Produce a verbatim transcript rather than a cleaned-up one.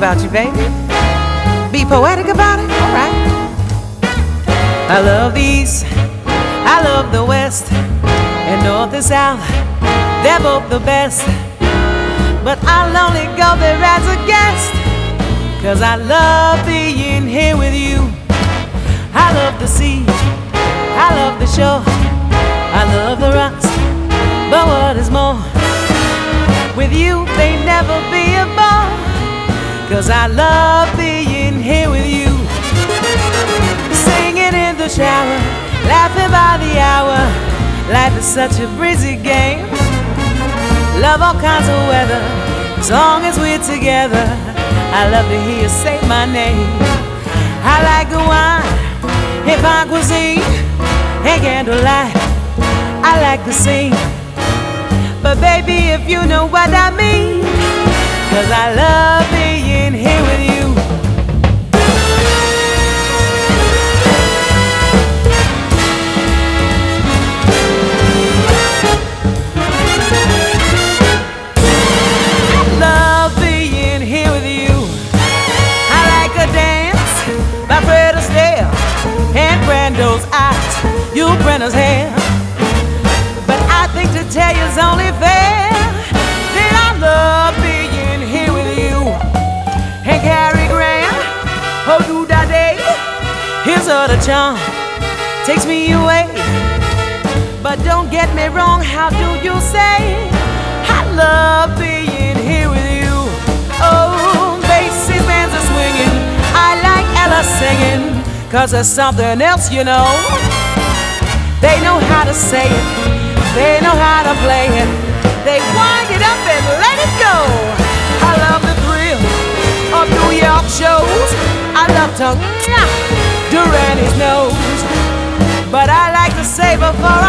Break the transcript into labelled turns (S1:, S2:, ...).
S1: about you, baby. Be poetic about it, all right. I love the East, I love the West, and North and South, they're both the best. But I'll only go there as a guest, 'cause I love being here with you. I love the sea, I love the shore, I love the rocks, but what is more, with you they never be a bore, 'cause I love being here with you. Singing in the shower, laughing by the hour, life is such a breezy game. Love all kinds of weather, as long as we're together. I love to hear you say my name. I like the wine and fine cuisine and candlelight. I like the scene, but baby, if you know what I mean, 'cause I love being here with you. I love being here with you. I like a dance by Fred Astaire and Brando's eyes, you Brenna's hair. But I think to tell you's only fair that I love being here with you. And Cary Grant, oh do da day, his other charm takes me away. But don't get me wrong, how do you say I love being here with you? Oh, bassy bands are swinging, I like Ella singing, 'cause there's something else, you know. They know how to say it, they know how to play it, they wind it up and let it go. I love the thrill of New York shows, I love to mwah, Durani's nose, but I like to save it for